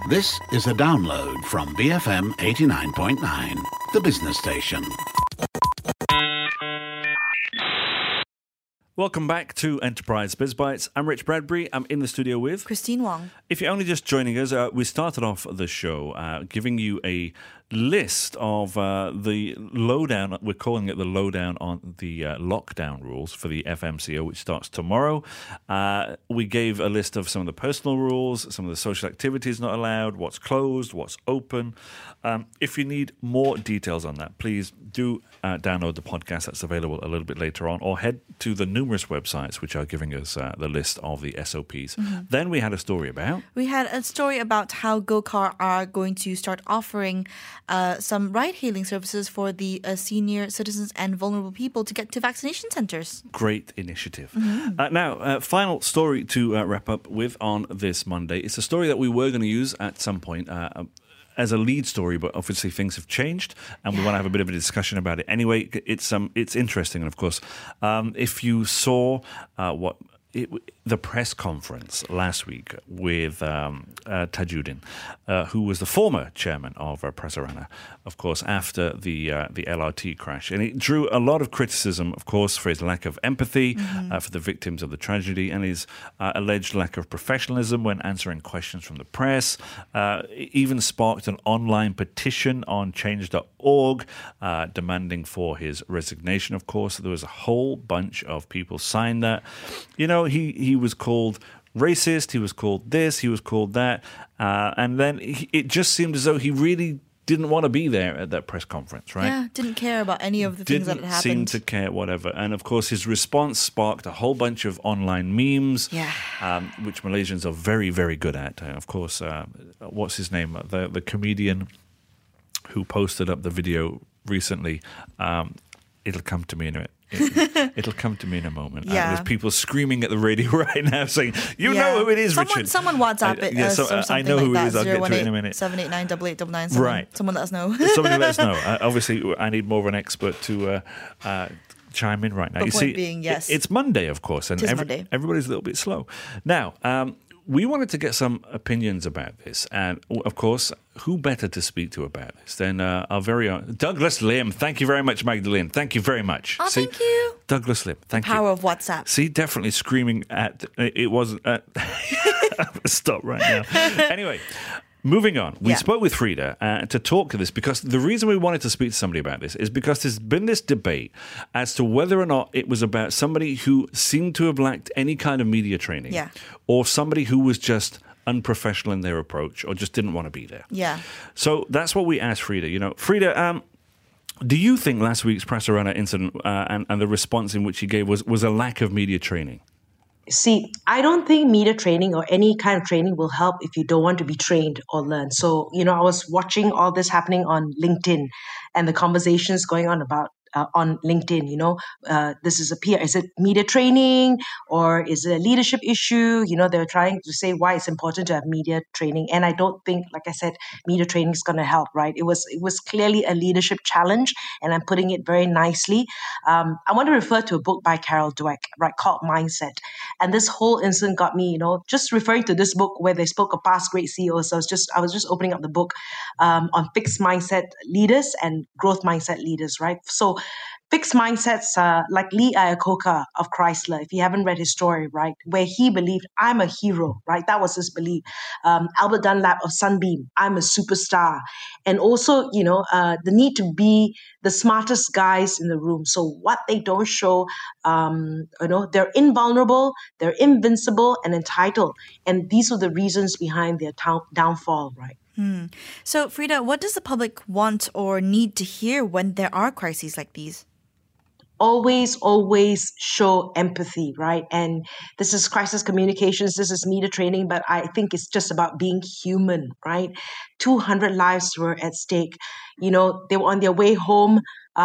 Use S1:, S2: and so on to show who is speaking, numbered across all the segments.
S1: This is a download from BFM 89.9, the business station.
S2: Welcome back to Enterprise Biz Bites. I'm Rich Bradbury. I'm in the studio with
S3: Christine Wong.
S2: If you're only just joining us, we started off the show giving you a list of the lowdown. We're calling it the lowdown on the lockdown rules for the FMCO, which starts tomorrow. We gave a list of some of the personal rules, some of the social activities not allowed, what's closed, what's open. If you need more details on that, please do download the podcast that's available a little bit later on, or head to the numerous websites which are giving us the list of the SOPs. Mm-hmm. Then we had a story about...
S3: We had a story about how GoCar are going to start offering some ride-hailing services for the senior citizens and vulnerable people to get to vaccination centres.
S2: Great initiative. Mm-hmm. Now, final story to wrap up with on this Monday. It's a story that we were going to use at some point as a lead story, but obviously things have changed, and we want to have a bit of a discussion about it. Anyway, it's interesting, and of course, if you saw the press conference last week with Tajuddin, who was the former chairman of Prasarana, of course, after the LRT crash. And it drew a lot of criticism, of course, for his lack of empathy for the victims of the tragedy, and his alleged lack of professionalism when answering questions from the press. It even sparked an online petition on change.org demanding for his resignation, of course. There was a whole bunch of people signed that. You know, he was called racist, he was called this, he was called that, and then it just seemed as though he really didn't want to be there at that press conference, right?
S3: Yeah, didn't care about any of the things that had happened.
S2: Didn't seem to care, whatever. And of course, his response sparked a whole bunch of online memes, which Malaysians are very, very good at. Of course, what's his name? The comedian who posted up the video recently. It'll come to me in a minute. It'll come to me in a moment.
S3: Yeah.
S2: There's people screaming at the radio right now saying, you know who it is, Richard.
S3: Someone WhatsApp it or something
S2: I know who
S3: like
S2: it is. I'll get to it in a minute.
S3: 789-8899.
S2: Right.
S3: Someone let us know.
S2: Somebody let us know. Obviously, I need more of an expert to chime in right now.
S3: The point being, yes.
S2: It's Monday, of course, and everybody's a little bit slow. Now, we wanted to get some opinions about this, and of course, who better to speak to about this than our very own Douglas Lim. Thank you very much, Magdalene. Thank you very much.
S3: Oh, thank you.
S2: Douglas Lim, thank you.
S3: Power of WhatsApp.
S2: See, definitely screaming at... It wasn't... Stop right now. Anyway... Moving on, we spoke with Frida to talk to this because the reason we wanted to speak to somebody about this is because there's been this debate as to whether or not it was about somebody who seemed to have lacked any kind of media training or somebody who was just unprofessional in their approach or just didn't want to be there.
S3: Yeah.
S2: So that's what we asked Frida. You know, Frida, do you think last week's Prasarana incident and the response in which he gave was a lack of media training?
S4: See, I don't think media training or any kind of training will help if you don't want to be trained or learn. So, I was watching all this happening on LinkedIn and the conversations going on about on LinkedIn, this is is it media training or is it a leadership issue? They're trying to say why it's important to have media training. And I don't think, like I said, media training is going to help, right? It was clearly a leadership challenge, and I'm putting it very nicely. I want to refer to a book by Carol Dweck, right, called Mindset. And this whole incident got me, just referring to this book where they spoke of past great CEOs. I was just opening up the book on fixed mindset leaders and growth mindset leaders, right? So fixed mindsets like Lee Iacocca of Chrysler, if you haven't read his story, right, where he believed, I'm a hero, right? That was his belief. Albert Dunlap of Sunbeam, I'm a superstar. And also, the need to be the smartest guys in the room. So what they don't show, they're invulnerable, they're invincible and entitled. And these are the reasons behind their downfall, right?
S3: So, Frida, what does the public want or need to hear when there are crises like these?
S4: Always show empathy, right? And this is crisis communications, this is media training, but I think it's just about being human, right? 200 lives were at stake. They were on their way home,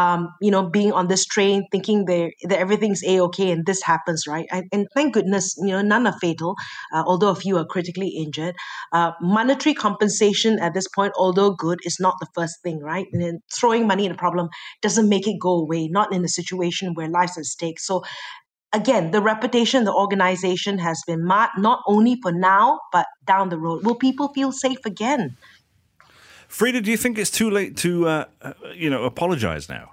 S4: being on this train, thinking that everything's A-okay, and this happens, right? And thank goodness, none are fatal, although a few are critically injured. Monetary compensation at this point, although good, is not the first thing, right? And then throwing money at a problem doesn't make it go away, not in a situation where life's at stake. So again, the reputation, the organization has been marred not only for now, but down the road. Will people feel safe again?
S2: Frida, do you think it's too late to, apologize now?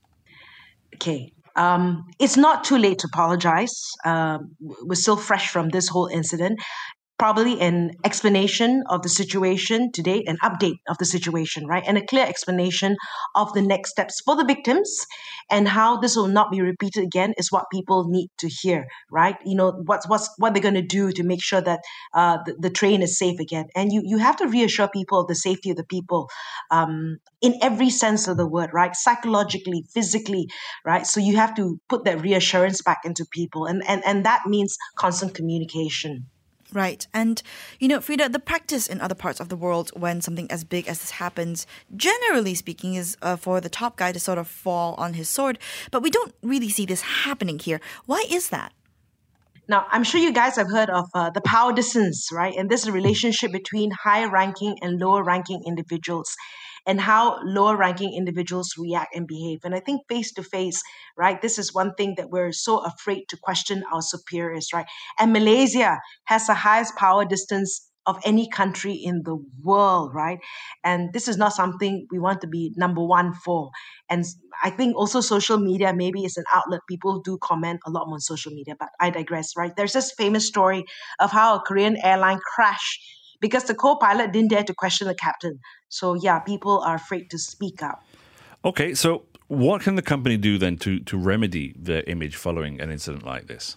S4: Okay. It's not too late to apologize. We're still fresh from this whole incident. Probably an explanation of the situation to date, an update of the situation, right? And a clear explanation of the next steps for the victims and how this will not be repeated again is what people need to hear, right? You know, what they're going to do to make sure that the train is safe again. And you have to reassure people of the safety of the people in every sense of the word, right? Psychologically, physically, right? So you have to put that reassurance back into people. And that means constant communication.
S3: Right. And, Frida, the practice in other parts of the world when something as big as this happens, generally speaking, is for the top guy to sort of fall on his sword. But we don't really see this happening here. Why is that?
S4: Now, I'm sure you guys have heard of the power distance, right? And this is a relationship between higher ranking and lower ranking individuals and how lower ranking individuals react and behave. And I think face to face, right, this is one thing that we're so afraid to question our superiors, right? And Malaysia has the highest power distance of any country in the world, right? And this is not something we want to be number one for. And I think also social media maybe is an outlet. People do comment a lot more on social media, but I digress, right? There's this famous story of how a Korean airline crashed because the co-pilot didn't dare to question the captain. So yeah, people are afraid to speak up.
S2: Okay, so what can the company do then to remedy their image following an incident like this?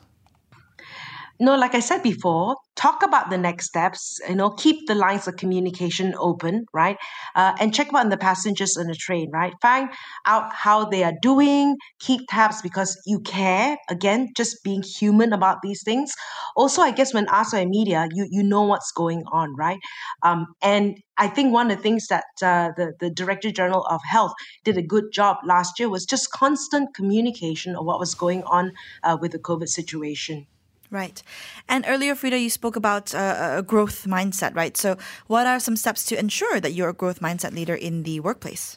S4: No, like I said before, talk about the next steps, keep the lines of communication open, right? And check on the passengers on the train, right? Find out how they are doing, keep tabs because you care. Again, just being human about these things. Also, I guess when asked by media, you know what's going on, right? And I think one of the things that the Director General of Health did a good job last year was just constant communication of what was going on with the COVID situation.
S3: Right. And earlier, Frida, you spoke about a growth mindset, right? So what are some steps to ensure that you're a growth mindset leader in the workplace?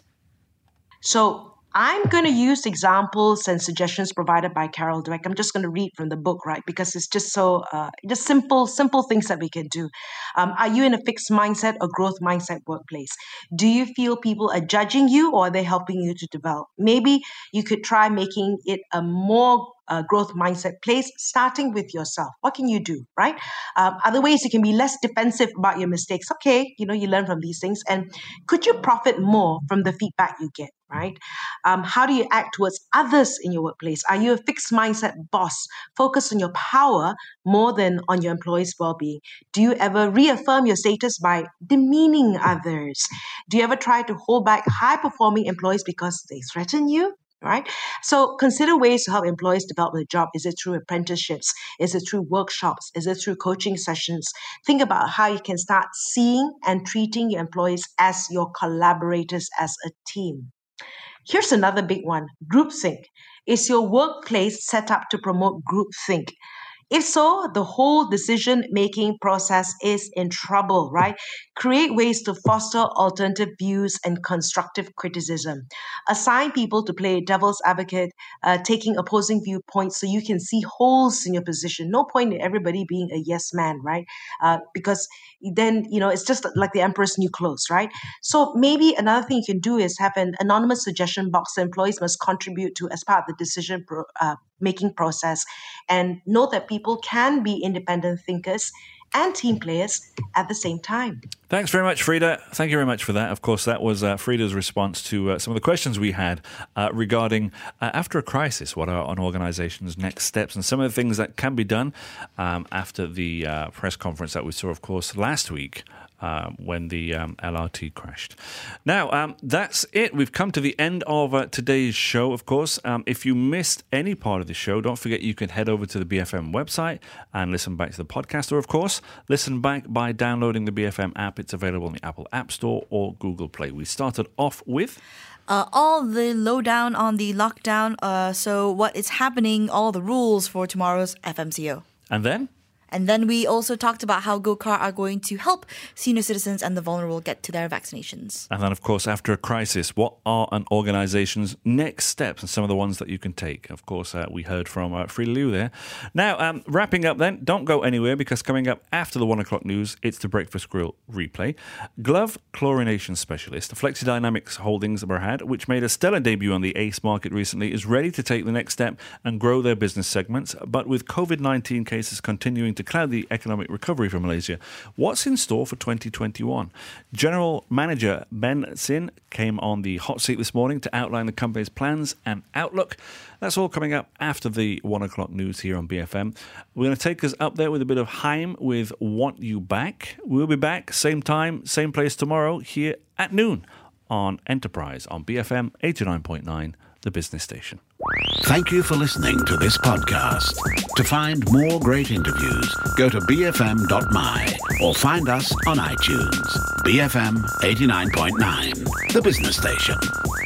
S4: So I'm going to use examples and suggestions provided by Carol Dweck. I'm just going to read from the book, right? Because it's just so, just simple things that we can do. Are you in a fixed mindset or growth mindset workplace? Do you feel people are judging you or are they helping you to develop? Maybe you could try making it a more growth mindset place, starting with yourself. What can you do, right? Other ways you can be less defensive about your mistakes. Okay, you learn from these things. And could you profit more from the feedback you get, right? How do you act towards others in your workplace? Are you a fixed mindset boss? Focus on your power more than on your employees' well-being. Do you ever reaffirm your status by demeaning others? Do you ever try to hold back high-performing employees because they threaten you? Right? So consider ways to help employees develop their job. Is it through apprenticeships? Is it through workshops? Is it through coaching sessions? Think about how you can start seeing and treating your employees as your collaborators as a team. Here's another big one, groupthink. Is your workplace set up to promote groupthink? If so, the whole decision-making process is in trouble, right? Create ways to foster alternative views and constructive criticism. Assign people to play devil's advocate, taking opposing viewpoints so you can see holes in your position. No point in everybody being a yes man, right? Because then, it's just like the emperor's new clothes, right? So maybe another thing you can do is have an anonymous suggestion box that employees must contribute to as part of the decision making process, and note that people can be independent thinkers and team players at the same time.
S2: Thanks very much, Frida. Thank you very much for that. Of course, that was Frida's response to some of the questions we had regarding after a crisis, what are an organization's next steps and some of the things that can be done after the press conference that we saw, of course, last week when the LRT crashed. Now, that's it. We've come to the end of today's show, of course. If you missed any part of the show, don't forget you can head over to the BFM website and listen back to the podcast, or, of course, listen back by downloading the BFM app. It's available in the Apple App Store or Google Play. We started off with
S3: all the lowdown on the lockdown. So what is happening, all the rules for tomorrow's FMCO.
S2: And then?
S3: And then we also talked about how GoCar are going to help senior citizens and the vulnerable get to their vaccinations.
S2: And then, of course, after a crisis, what are an organization's next steps and some of the ones that you can take? Of course, we heard from Free Liu there. Now, wrapping up then, don't go anywhere because coming up after the 1 o'clock news, it's the Breakfast Grill replay. Glove chlorination specialist, FlexiDynamics Holdings Berhad, which made a stellar debut on the ACE market recently, is ready to take the next step and grow their business segments. But with COVID-19 cases continuing to cloud the economic recovery for Malaysia, what's in store for 2021? General Manager Ben Sin came on the hot seat this morning to outline the company's plans and outlook. That's all coming up after the 1 o'clock news here on BFM. We're going to take us up there with a bit of Haim with Want You Back. We'll be back, same time, same place tomorrow here at noon on Enterprise on BFM 89.9, the business station.
S1: Thank you for listening to this podcast. To find more great interviews, go to bfm.my or find us on iTunes. BFM 89.9, the business station.